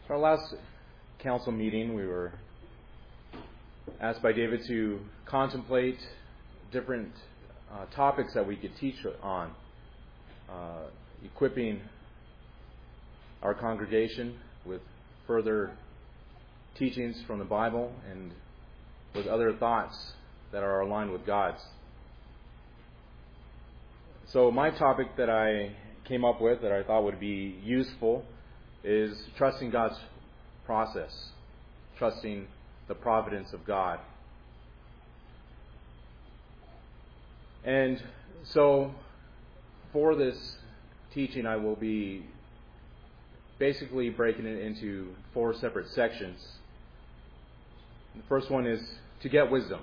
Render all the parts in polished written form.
Our last council meeting, we were asked by David to contemplate different topics that we could teach on, equipping our congregation with further teachings from the Bible and with other thoughts that are aligned with God's. So my topic that I came up with that I thought would be useful is trusting God's process, trusting the providence of God. And so for this teaching, I will be basically breaking it into 4 separate sections. The first one is to get wisdom.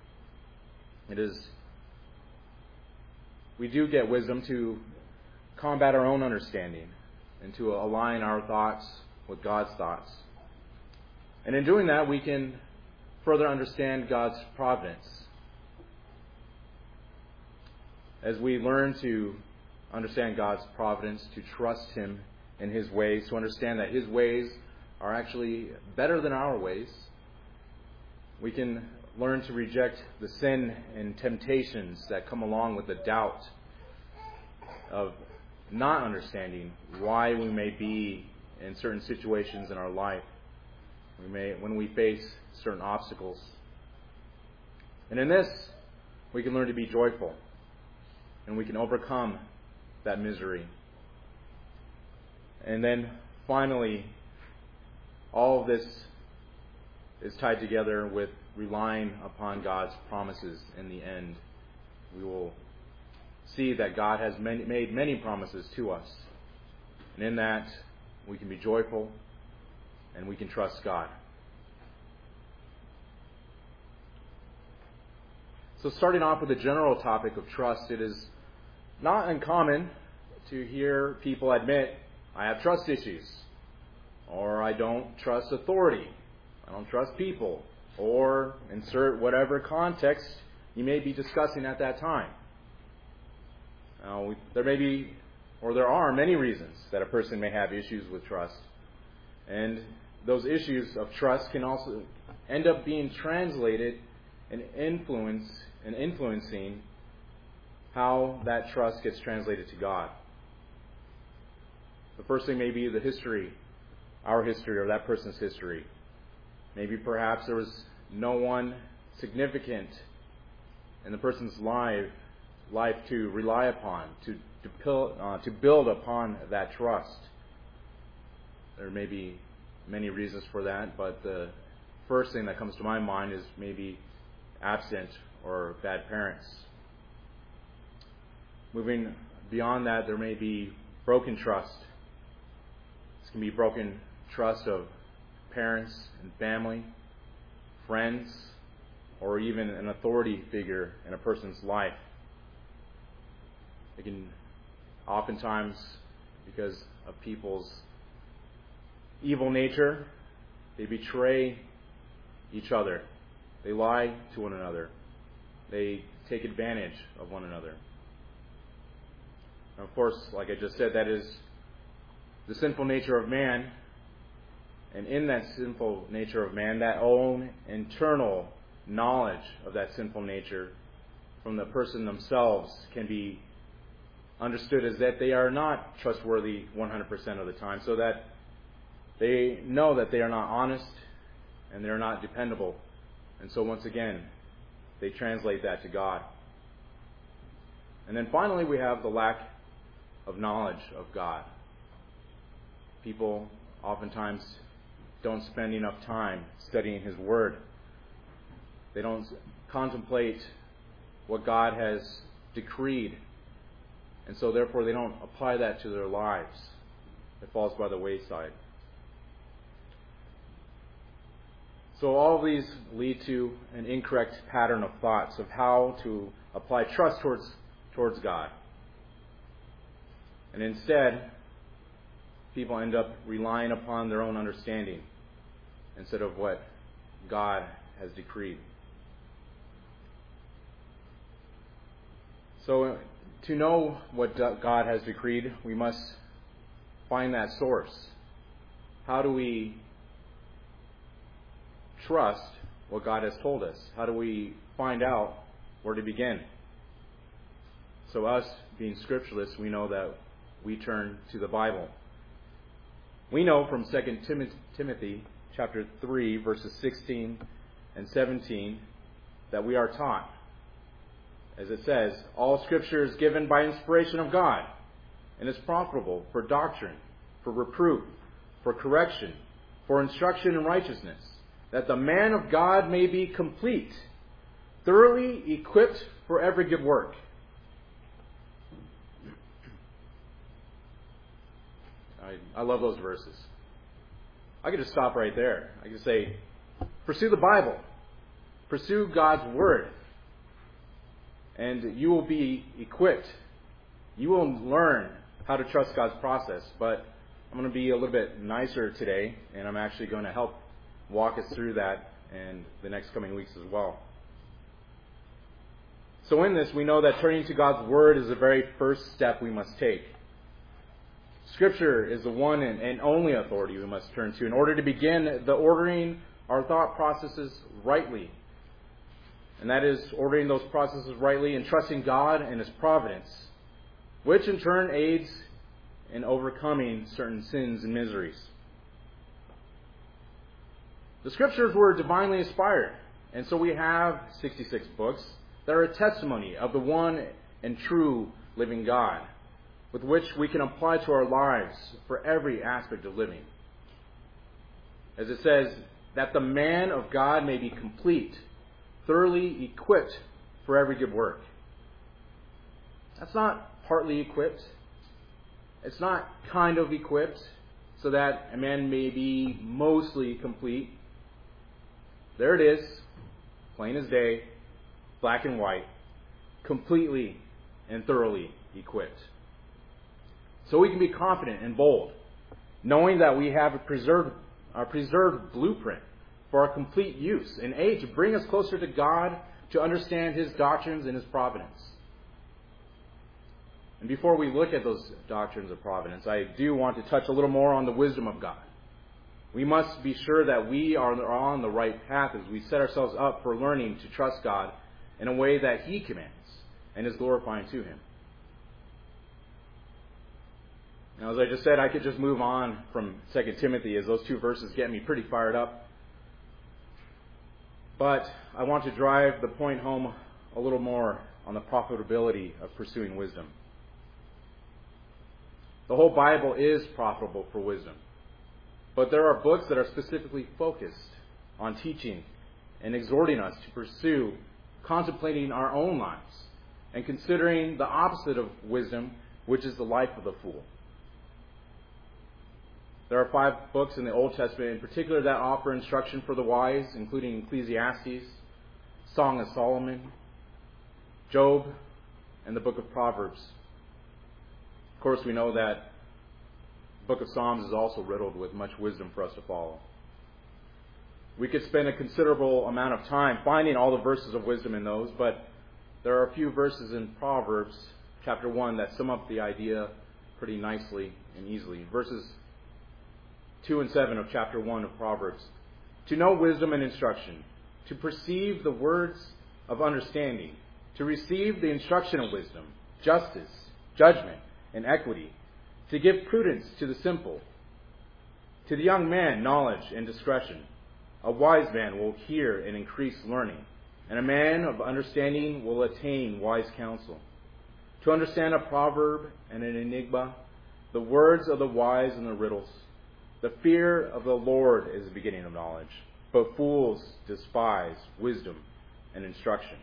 We do get wisdom to combat our own understanding and to align our thoughts with God's thoughts. And in doing that, we can further understand God's providence. As we learn to understand God's providence, to trust Him in His ways, to understand that His ways are actually better than our ways, we can learn to reject the sin and temptations that come along with the doubt of not understanding why we may be in certain situations in our life. When we face certain obstacles. And in this, we can learn to be joyful. And we can overcome that misery. And then finally, all of this is tied together with relying upon God's promises in the end. We will see that God has made many promises to us. And in that, we can be joyful and we can trust God. So starting off with the general topic of trust, it is not uncommon to hear people admit, I have trust issues, or I don't trust authority, I don't trust people, or insert whatever context you may be discussing at that time. Now, there are many reasons that a person may have issues with trust. And those issues of trust can also end up being translated and influencing how that trust gets translated to God. The first thing may be the history, our history or that person's history. Maybe perhaps there was no one significant in the person's life to rely upon, to build upon that trust. There may be many reasons for that, but the first thing that comes to my mind is maybe absent or bad parents. Moving beyond that, there may be broken trust. This can be broken trust of parents and family, friends, or even an authority figure in a person's life. It can oftentimes, because of people's evil nature, they betray each other. They lie to one another. They take advantage of one another. And of course, like I just said, that is the sinful nature of man. And in that sinful nature of man, that own internal knowledge of that sinful nature from the person themselves can be understood as that they are not trustworthy 100% of the time, so that they know that they are not honest and they are not dependable. And so once again, they translate that to God. And then finally, we have the lack of knowledge of God. People oftentimes don't spend enough time studying His Word. They don't contemplate what God has decreed. And so therefore they don't apply that to their lives. It falls by the wayside. So all of these lead to an incorrect pattern of thoughts of how to apply trust towards God. And instead, people end up relying upon their own understanding instead of what God has decreed. So to know what God has decreed, we must find that source. how do we trust what God has told us? How do we find out where to begin? So us, being scripturalists, we know that we turn to the Bible. We know from 2 Timothy chapter 3, verses 16 and 17, that we are taught, as it says, all Scripture is given by inspiration of God, and is profitable for doctrine, for reproof, for correction, for instruction in righteousness, that the man of God may be complete, thoroughly equipped for every good work. I love those verses. I could just stop right there. I could say, pursue the Bible. Pursue God's Word. And you will be equipped. You will learn how to trust God's process. But I'm going to be a little bit nicer today, and I'm actually going to help walk us through that in the next coming weeks as well. So in this, we know that turning to God's Word is the very first step we must take. Scripture is the one and only authority we must turn to in order to begin the ordering our thought processes rightly. And that is ordering those processes rightly and trusting God and His providence, which in turn aids in overcoming certain sins and miseries. The Scriptures were divinely inspired, and so we have 66 books that are a testimony of the one and true living God, with which we can apply to our lives for every aspect of living. As it says, that the man of God may be complete, thoroughly equipped for every good work. That's not partly equipped. It's not kind of equipped so that a man may be mostly complete. There it is, plain as day, black and white, completely and thoroughly equipped. So we can be confident and bold, knowing that we have a preserved blueprint for our complete use and aid to bring us closer to God, to understand His doctrines and His providence. And before we look at those doctrines of providence, I do want to touch a little more on the wisdom of God. We must be sure that we are on the right path as we set ourselves up for learning to trust God in a way that He commands and is glorifying to Him. Now, as I just said, I could just move on from 2 Timothy, as those two verses get me pretty fired up. But I want to drive the point home a little more on the profitability of pursuing wisdom. The whole Bible is profitable for wisdom. But there are books that are specifically focused on teaching and exhorting us to pursue contemplating our own lives and considering the opposite of wisdom, which is the life of the fool. There are 5 books in the Old Testament in particular that offer instruction for the wise, including Ecclesiastes, Song of Solomon, Job, and the book of Proverbs. Of course, we know that the book of Psalms is also riddled with much wisdom for us to follow. We could spend a considerable amount of time finding all the verses of wisdom in those, but there are a few verses in Proverbs chapter 1 that sum up the idea pretty nicely and easily. Verses 2 and 7 of chapter 1 of Proverbs. To know wisdom and instruction, to perceive the words of understanding, to receive the instruction of wisdom, justice, judgment, and equity, to give prudence to the simple. To the young man, knowledge and discretion. A wise man will hear and increase learning, and a man of understanding will attain wise counsel. To understand a proverb and an enigma, the words of the wise and the riddles. The fear of the Lord is the beginning of knowledge, but fools despise wisdom and instruction.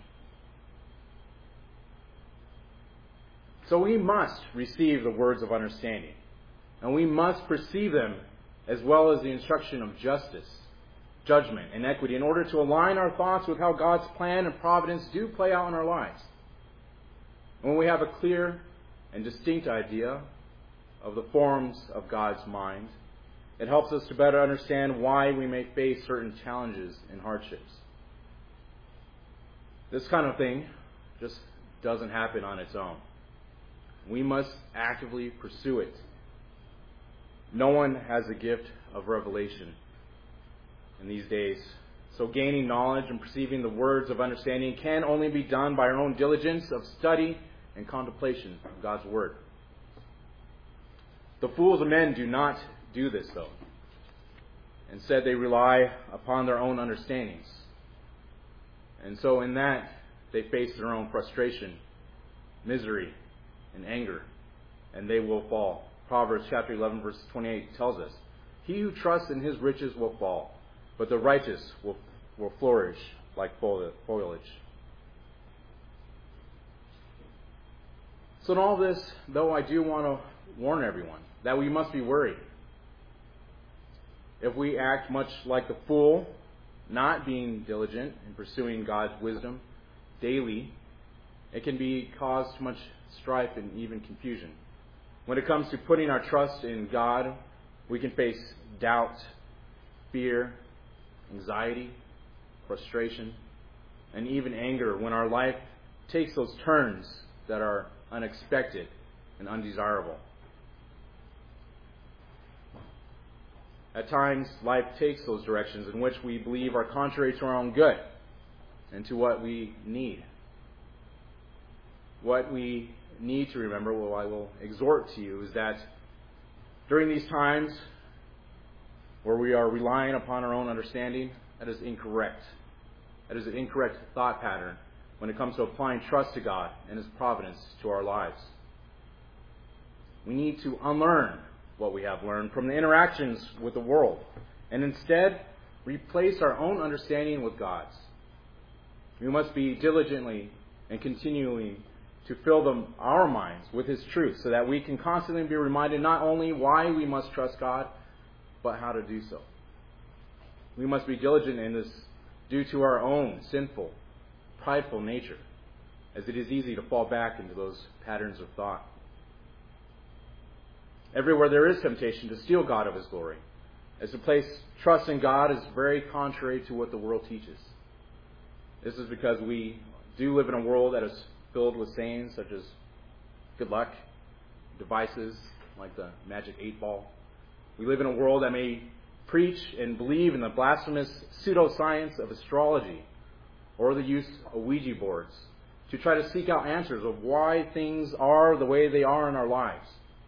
So we must receive the words of understanding, and we must perceive them as well as the instruction of justice, judgment, and equity in order to align our thoughts with how God's plan and providence do play out in our lives. When we have a clear and distinct idea of the forms of God's mind, it helps us to better understand why we may face certain challenges and hardships. This kind of thing just doesn't happen on its own. We must actively pursue it. No one has a gift of revelation in these days. So gaining knowledge and perceiving the words of understanding can only be done by our own diligence of study and contemplation of God's Word. The fools of men do not do this, though. Instead, they rely upon their own understandings. And so in that, they face their own frustration, misery, and anger, and they will fall. Proverbs chapter 11, verse 28 tells us, "He who trusts in his riches will fall, but the righteous will flourish like foliage." So in all this, though, I do want to warn everyone that we must be worried. If we act much like the fool, not being diligent in pursuing God's wisdom daily, it can cause much strife and even confusion. When it comes to putting our trust in God, we can face doubt, fear, anxiety, frustration, and even anger when our life takes those turns that are unexpected and undesirable. At times, life takes those directions in which we believe are contrary to our own good and to what we need. What we need to remember, what I will exhort to you, is that during these times where we are relying upon our own understanding, that is incorrect. That is an incorrect thought pattern when it comes to applying trust to God and His providence to our lives. We need to unlearn what we have learned from the interactions with the world and instead replace our own understanding with God's. We must be diligently and continually to fill our minds with His truth so that we can constantly be reminded not only why we must trust God, but how to do so. We must be diligent in this due to our own sinful, prideful nature, as it is easy to fall back into those patterns of thought. Everywhere there is temptation to steal God of His glory, as to place trust in God is very contrary to what the world teaches. This is because we do live in a world that is filled with sayings such as good luck, devices like the magic 8-ball. We live in a world that may preach and believe in the blasphemous pseudoscience of astrology or the use of Ouija boards to try to seek out answers of why things are the way they are in our lives.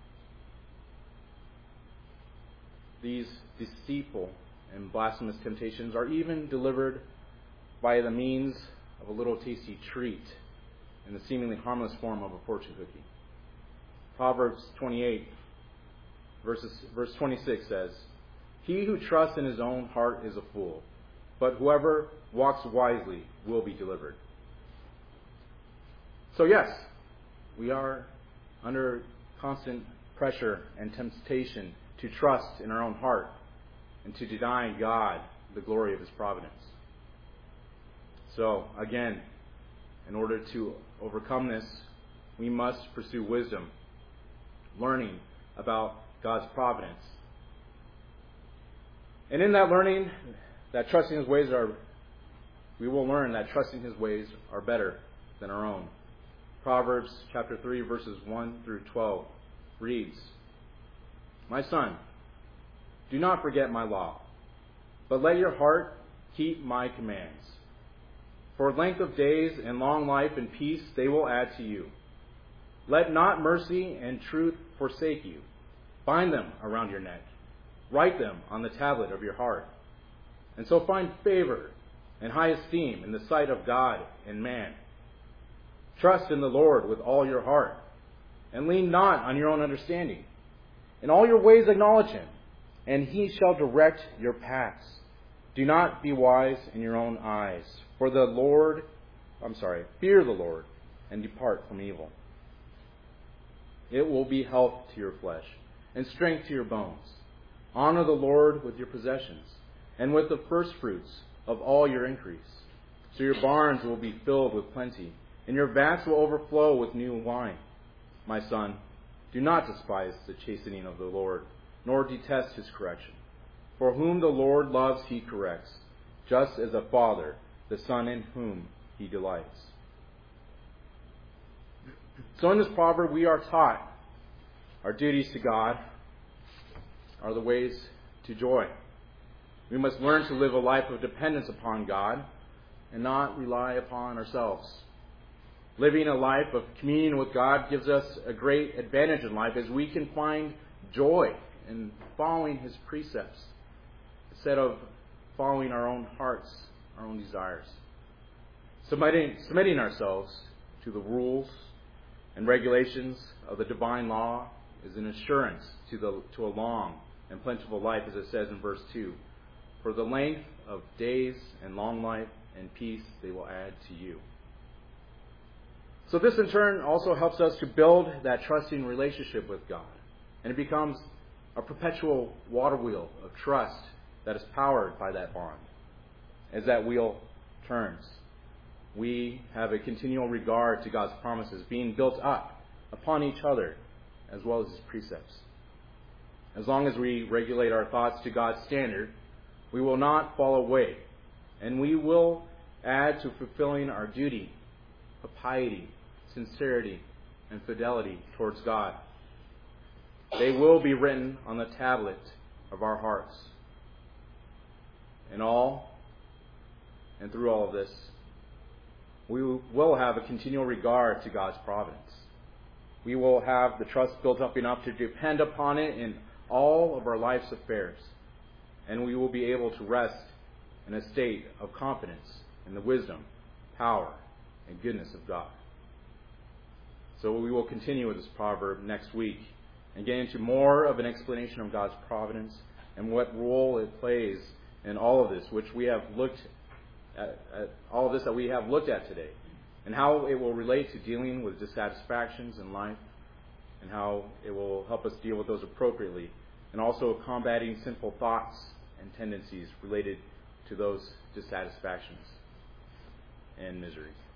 These deceitful and blasphemous temptations are even delivered by the means of a little tasty treat in the seemingly harmless form of a fortune cookie. Proverbs 28, verse 26 says, "He who trusts in his own heart is a fool, but whoever walks wisely will be delivered." So yes, we are under constant pressure and temptation to trust in our own heart and to deny God the glory of His providence. So, again, in order to overcome this, we must pursue wisdom, learning about God's providence. And in that learning, we will learn that trusting His ways are better than our own. Proverbs chapter 3, verses 1 through 12 reads, "My son, do not forget my law, but let your heart keep my commands. For length of days and long life and peace they will add to you. Let not mercy and truth forsake you. Bind them around your neck. Write them on the tablet of your heart. And so find favor and high esteem in the sight of God and man. Trust in the Lord with all your heart, and lean not on your own understanding. In all your ways acknowledge Him, and He shall direct your paths. Do not be wise in your own eyes. Fear the Lord, and depart from evil. It will be health to your flesh, and strength to your bones. Honor the Lord with your possessions, and with the first fruits of all your increase. So your barns will be filled with plenty, and your vats will overflow with new wine. My son, do not despise the chastening of the Lord, nor detest His correction. For whom the Lord loves He corrects, just as a father the son in whom He delights." So in this proverb we are taught our duties to God, are the ways to joy. We must learn to live a life of dependence upon God and not rely upon ourselves. Living a life of communion with God gives us a great advantage in life as we can find joy in following His precepts instead of following our own hearts, our own desires. Submitting ourselves to the rules and regulations of the divine law is an assurance to a long and plentiful life, as it says in verse 2. For the length of days and long life and peace they will add to you. So this in turn also helps us to build that trusting relationship with God. And it becomes a perpetual water wheel of trust that is powered by that bond. As that wheel turns, we have a continual regard to God's promises being built up upon each other as well as His precepts. As long as we regulate our thoughts to God's standard, we will not fall away, and we will add to fulfilling our duty of piety, sincerity, and fidelity towards God. They will be written on the tablet of our hearts. And through all of this, we will have a continual regard to God's providence. We will have the trust built up enough to depend upon it in all of our life's affairs. And we will be able to rest in a state of confidence in the wisdom, power, and goodness of God. So we will continue with this proverb next week and get into more of an explanation of God's providence and what role it plays in all of this, which we have looked at all of this that we have looked at today, and how it will relate to dealing with dissatisfactions in life, and how it will help us deal with those appropriately, and also combating sinful thoughts and tendencies related to those dissatisfactions and miseries.